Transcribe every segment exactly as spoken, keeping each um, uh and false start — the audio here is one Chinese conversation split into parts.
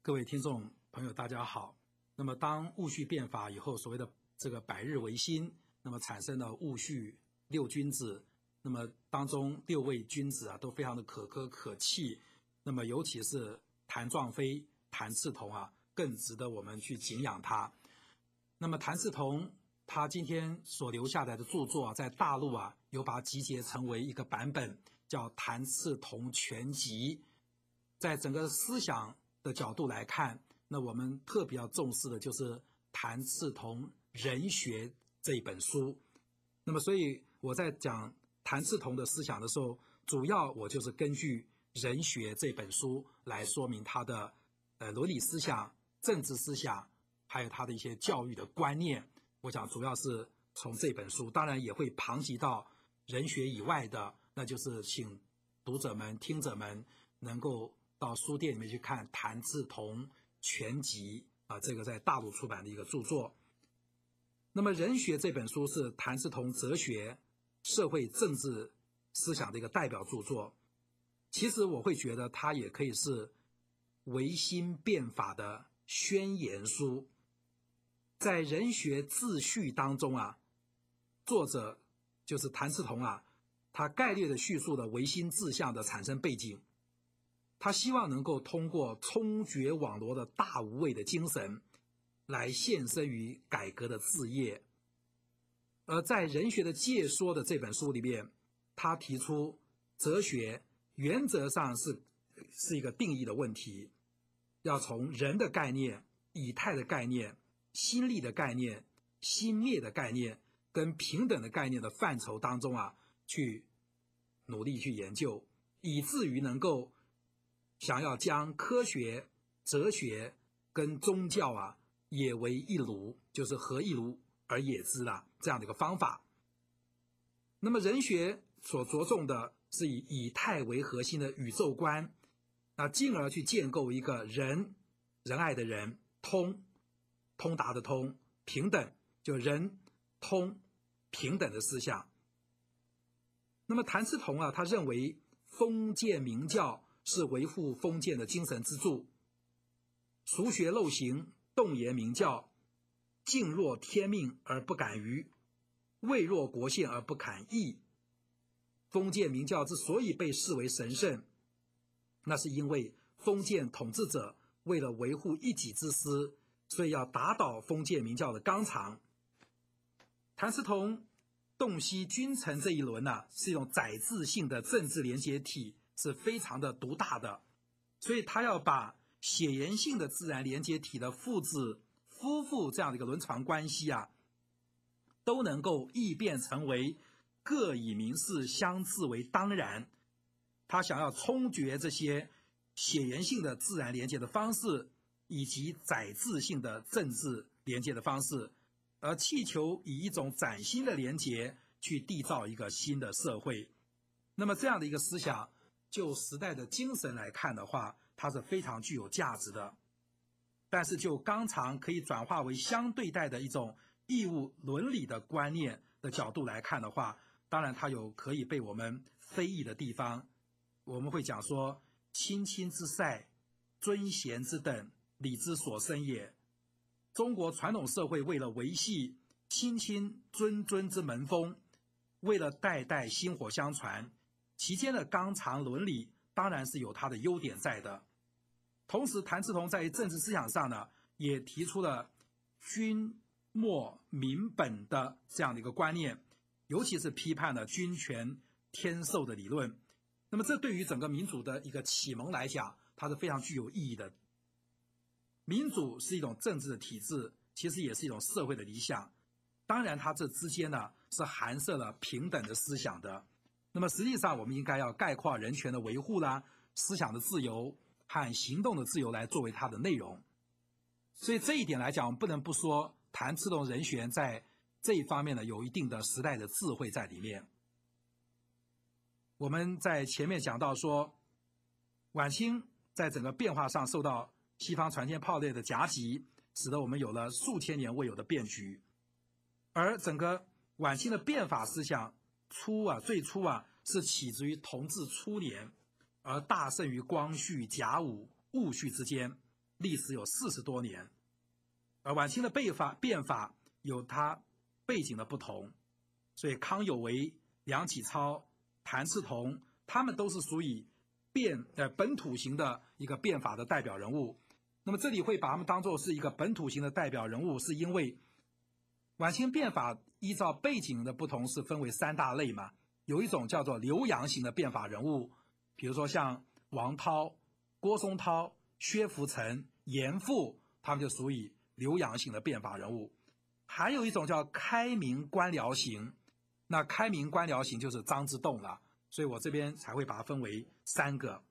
各位听众朋友，大家好。那么，当戊戌变法以后，所谓的这个百日维新，那么产生了戊戌六君子。那么当中六位君子啊，都非常的可歌可泣。那么尤其是谭壮飞、谭嗣同啊，更值得我们去敬仰他。那么谭嗣同他今天所留下来的著作啊，在大陆啊，有把它集结成为一个版本，叫《谭嗣同全集》。在整个思想的角度来看，那我们特别要重视的就是谭嗣同人学这一本书。那么所以我在讲谭嗣同的思想的时候，主要我就是根据人学这本书来说明他的呃伦理思想、政治思想，还有他的一些教育的观念。我想主要是从这本书，当然也会旁及到人学以外的，那就是请读者们、听者们能够到书店里面去看《谭嗣同全集》啊，这个在大陆出版的一个著作。那么《人学》这本书是谭嗣同哲学、社会政治思想的一个代表著作。其实我会觉得它也可以是维新变法的宣言书。在《人学自序》当中啊，作者就是谭嗣同啊，他概略的叙述了维新志向的产生背景。他希望能够通过冲决网罗的大无畏的精神，来献身于改革的志业。而在《人学的介说》的这本书里面，他提出哲学原则上是是一个定义的问题，要从人的概念、以太的概念、心力的概念、心灭的概念跟平等的概念的范畴当中啊，去努力去研究，以至于能够想要将科学、哲学跟宗教啊也为一炉，就是合一炉而也之啦，这样的一个方法。那么人学所着重的是以以太为核心的宇宙观，那进而去建构一个人、仁爱的人、通、通达的通、平等，就人、通、平等的思想。那么谭嗣同啊，他认为封建明教是维护封建的精神支柱，俗学陋行，动言明教，敬若天命而不敢逾，畏若国宪而不敢易。封建明教之所以被视为神圣，那是因为封建统治者为了维护一己之私，所以要打倒封建明教的纲常。谭嗣同洞悉君臣这一轮啊，是一种载质性的政治连结体，是非常的独大的，所以他要把血缘性的自然连结体的父子、夫妇这样的一个伦常关系啊，都能够异变成为各以民事相治为当然。他想要冲决这些血缘性的自然连结的方式，以及载质性的政治连结的方式，而祈求以一种崭新的连结去缔造一个新的社会。那么这样的一个思想，就时代的精神来看的话，它是非常具有价值的。但是就纲常可以转化为相对待的一种义务伦理的观念的角度来看的话，当然它有可以被我们非议的地方。我们会讲说，亲亲之塞，尊贤之等，礼之所生也。中国传统社会为了维系亲亲尊尊之门风，为了代代薪火相传，其间的纲常伦理当然是有它的优点在的。同时谭嗣同在于政治思想上呢，也提出了君莫民本的这样的一个观念，尤其是批判了君权天授的理论。那么这对于整个民主的一个启蒙来讲，它是非常具有意义的。民主是一种政治的体制，其实也是一种社会的理想。当然它这之间呢，是含摄了平等的思想的。那么实际上我们应该要概括人权的维护啦、思想的自由和行动的自由来作为它的内容。所以这一点来讲，我们不能不说谭嗣同人学在这一方面呢，有一定的时代的智慧在里面。我们在前面讲到说，晚清在整个变化上受到西方传天炮类的夹击，使得我们有了数千年未有的变局。而整个晚清的变法思想初啊，最初啊是起自于同治初年，而大盛于光绪、甲午、戊戌之间。 历史有四十多年，而晚清的变法变法有它背景的不同，所以康有为、梁启超、谭嗣同，他们都是属于变呃本土型的一个变法的代表人物。那么这里会把他们当作是一个本土型的代表人物，是因为晚清变法依照背景的不同是分为三大类嘛，有一种叫做留洋型的变法人物，比如说像王韬、郭松涛、薛福成、严复，他们就属于留洋型的变法人物。还有一种叫开明官僚型，那开明官僚型就是张之洞了，所以我这边才会把它分为三个。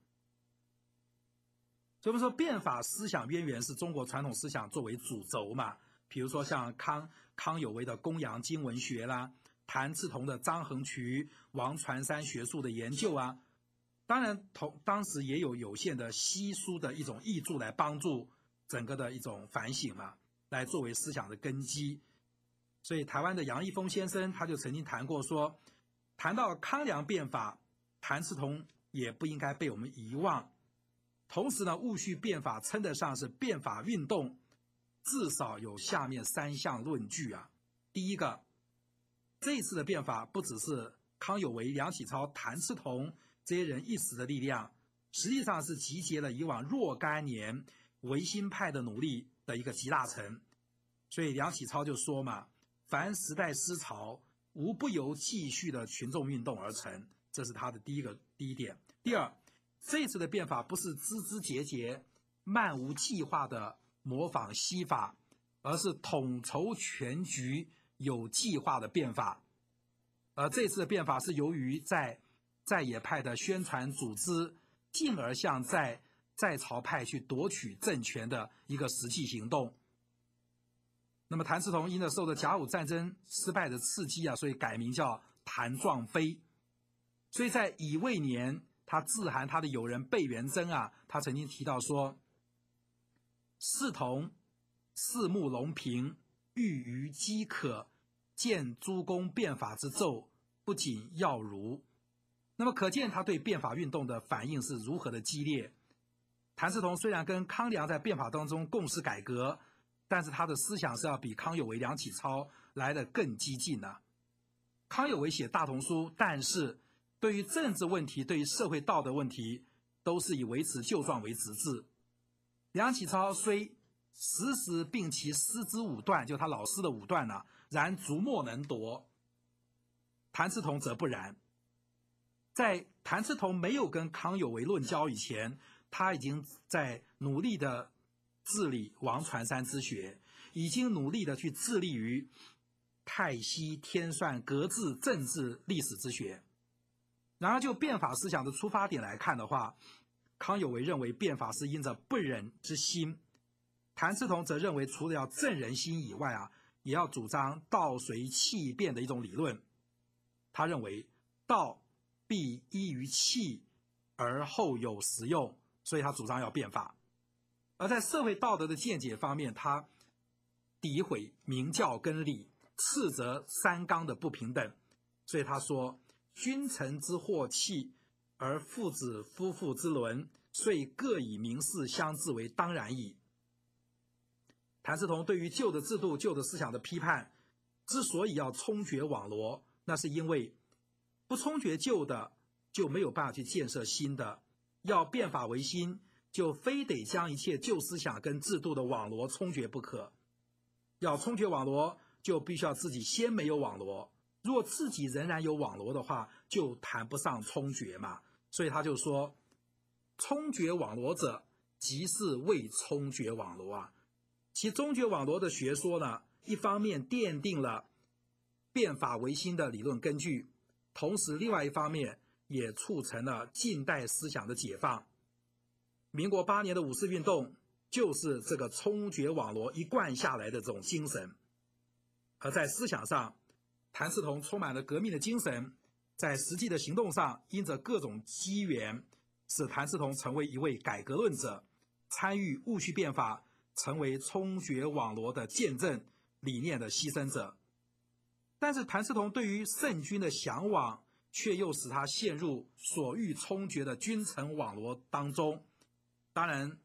所以我们说变法思想渊源是中国传统思想作为主轴嘛，比如说像康康有为的公羊经文学啦，谭嗣同的张衡渠、王传山学术的研究啊，当然同当时也有有限的西书的一种译著来帮助整个的一种反省嘛，来作为思想的根基。所以台湾的杨一峰先生他就曾经谈过说，谈到康梁变法，谭嗣同也不应该被我们遗忘。同时呢，戊戌变法称得上是变法运动，至少有下面三项论据啊。第一个，这一次的变法不只是康有为、梁启超、谭嗣同这些人一时的力量，实际上是集结了以往若干年维新派的努力的一个集大成。所以梁启超就说嘛，凡时代思潮，无不由继续的群众运动而成，这是他的第一个第一点。第二，这次的变法不是枝枝节节、漫无计划的模仿西法，而是统筹全局、有计划的变法。而这次的变法是由于在在野派的宣传组织，进而向在在朝派去夺取政权的一个实际行动。那么谭嗣同因着受到甲午战争失败的刺激啊，所以改名叫谭壮飞。所以在乙未年，他致函他的友人贝元贞啊，他曾经提到说：“视同四目龙平，欲于饥渴，见诸公变法之奏，不仅要如。”那么可见他对变法运动的反应是如何的激烈。谭嗣同虽然跟康梁在变法当中共识改革，但是他的思想是要比康有为、梁启超来得更激进啊。康有为写大同书，但是对于政治问题、对于社会道德问题，都是以维持旧状为直至。梁启超虽时时并其师之武断，就他老师的武断呢、啊，然逐末能夺。谭嗣同则不然。在谭嗣同没有跟康有为论交以前，他已经在努力的治理王传山之学，已经努力的去致力于太息、天算、格致、政治、历史之学。然而就变法思想的出发点来看的话，康有为认为变法是因着不仁之心，谭嗣同则认为除了要正人心以外啊，也要主张道随气变的一种理论。他认为道必依于气而后有实用，所以他主张要变法。而在社会道德的见解方面，他诋毁明教跟礼，斥责三纲的不平等，所以他说：君臣之祸气，而父子夫妇之伦，遂各以民事相治为当然矣。谭嗣同对于旧的制度、旧的思想的批判，之所以要冲决网罗，那是因为不冲决旧的，就没有办法去建设新的。要变法为新，就非得将一切旧思想跟制度的网罗冲决不可。要冲决网罗，就必须要自己先没有网罗。如果自己仍然有网罗的话，就谈不上冲决嘛。所以他就说，冲决网罗者，即是为冲决网罗啊。其终决网罗的学说呢，一方面奠定了变法维新的理论根据，同时另外一方面也促成了近代思想的解放。民国八年的五四运动，就是这个冲决网罗一贯下来的这种精神。而在思想上，谭嗣同充满了革命的精神，在实际的行动上，因着各种机缘，使谭嗣同成为一位改革论者，参与戊戌变法，成为冲决网罗的见证，理念的牺牲者。但是谭嗣同对于圣君的向往，却又使他陷入所欲冲决的君臣网罗当中。当然，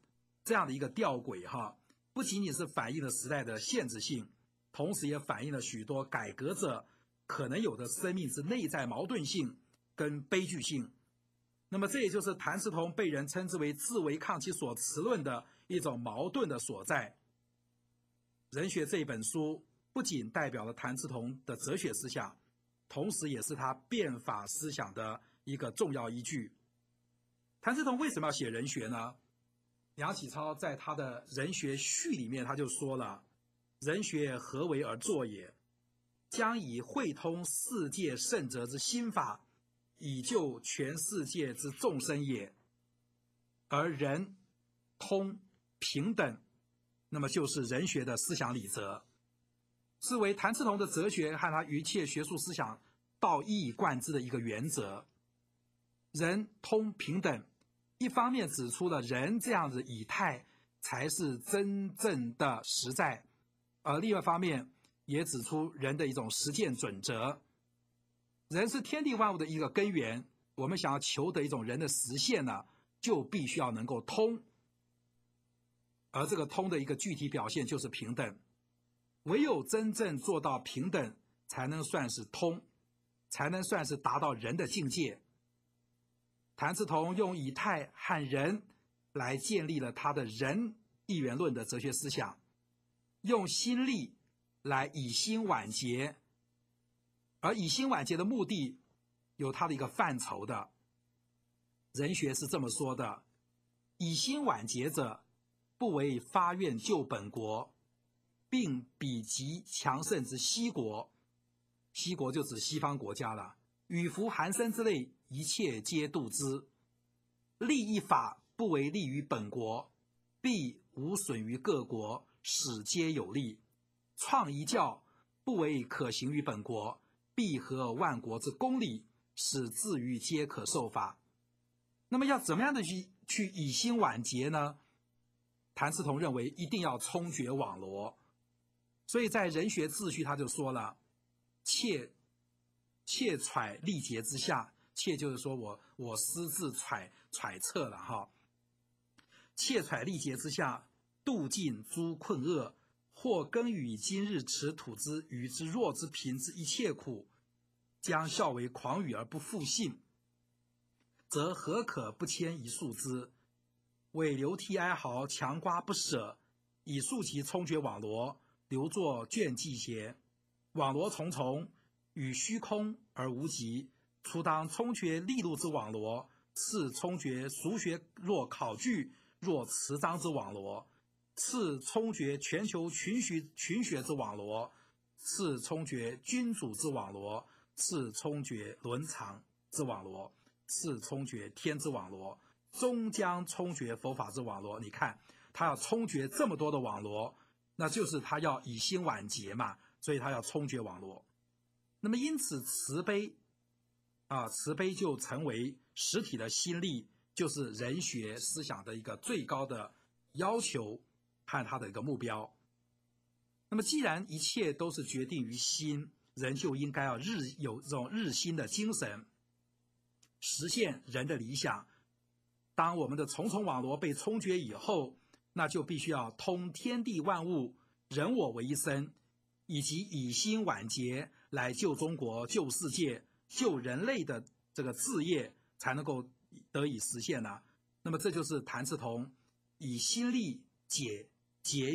这样的一个吊诡哈，不仅仅是反映了时代的限制性，同时也反映了许多改革者可能有的生命之内在矛盾性跟悲剧性。那么这也就是谭嗣同被人称之为自为抗其所持论的一种矛盾的所在。人学这一本书不仅代表了谭嗣同的哲学思想，同时也是他变法思想的一个重要依据。谭嗣同为什么要写人学呢？梁启超在他的人学序里面他就说了，人学何为而作也？将以会通世界圣哲之心法，以救全世界之众生也。而人通平等，那么就是人学的思想理则，是为谭嗣同的哲学和他一切学术思想道一以贯之的一个原则。人通平等，一方面指出了人这样子以态才是真正的实在，而另外一方面也指出人的一种实践准则。人是天地万物的一个根源，我们想要求得一种人的实现呢，就必须要能够通。而这个通的一个具体表现就是平等，唯有真正做到平等，才能算是通，才能算是达到人的境界。谭嗣同用以态和人来建立了他的人一元论的哲学思想，用心力来以心挽结，而以心挽结的目的有他的一个范畴的。人学是这么说的：以心挽结者，不为发愿救本国，并比极强盛之西国。西国就指西方国家了。羽服寒生之类，一切皆度之。立一法，不为利于本国，必无损于各国，使皆有利。创一教，不为可行于本国，必合万国之公理，使至于皆可受法。那么要怎么样的去去以心挽结呢？谭嗣同认为一定要冲决网罗，所以在人学秩序他就说了，切切揣力结之下，切就是说我我私自揣揣测了哈。切揣力结之下，度尽诸困厄，或耕与今日持土之与之弱之贫之一切苦，将效为狂语而不复信，则何可不迁一数之？为流涕哀嚎，强刮不舍，以速其冲决网罗，留作卷记邪？网罗重重，与虚空而无极，初当冲决利禄之网罗，次冲决俗学若考据若词章之网罗，次冲决全球群学群学之网罗，次冲决君主之网罗，次冲决伦常之网罗，次冲决天之网罗，终将冲决佛法之网罗。你看他要冲决这么多的网罗，那就是他要以心挽结嘛，所以他要冲决网罗。那么因此慈悲啊，慈悲就成为实体的心力，就是人学思想的一个最高的要求和他的一个目标。那么既然一切都是决定于心，人就应该要日有这种日新的精神，实现人的理想。当我们的重重网罗被冲决以后，那就必须要通天地万物，人我为一身，以及以心挽结，来救中国、救世界、救人类的这个志业，才能够得以实现呢、啊。那么这就是谭嗣同以心力解结